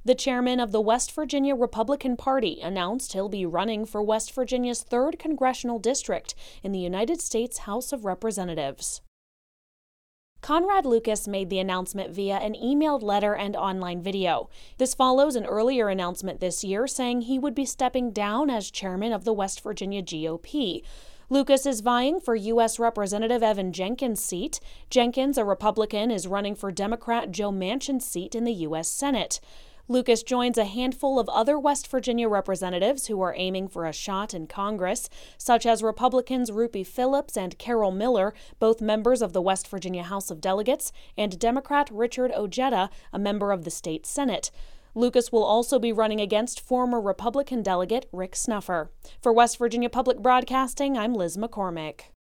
The chairman of the West Virginia Republican Party announced he'll be running for West Virginia's 3rd congressional district in the United States House of Representatives. Conrad Lucas made the announcement via an emailed letter and online video. This follows an earlier announcement this year saying he would be stepping down as chairman of the West Virginia GOP. Lucas is vying for U.S. Representative Evan Jenkins' seat. Jenkins, a Republican, is running for Democrat Joe Manchin's seat in the U.S. Senate. Lucas joins a handful of other West Virginia representatives who are aiming for a shot in Congress, such as Republicans Rupi Phillips and Carol Miller, both members of the West Virginia House of Delegates, and Democrat Richard Ojeda, a member of the state Senate. Lucas will also be running against former Republican delegate Rick Snuffer. For West Virginia Public Broadcasting, I'm Liz McCormick.